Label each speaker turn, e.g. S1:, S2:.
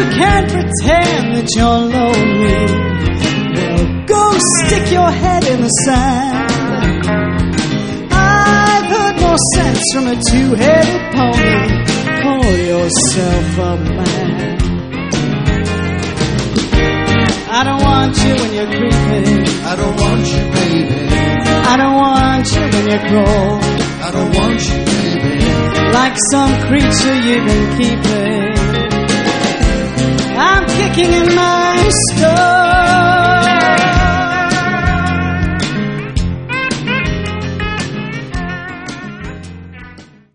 S1: can't pretend that you're lonely. Well, go stick your head in the sand. I've heard more sense from a two-headed pony. Call yourself a man. I don't want you when you're creeping.
S2: I don't want you, baby.
S1: I don't want you when you crawl.
S2: I don't want you, baby.
S1: Like some creature you've been keeping. I'm kicking and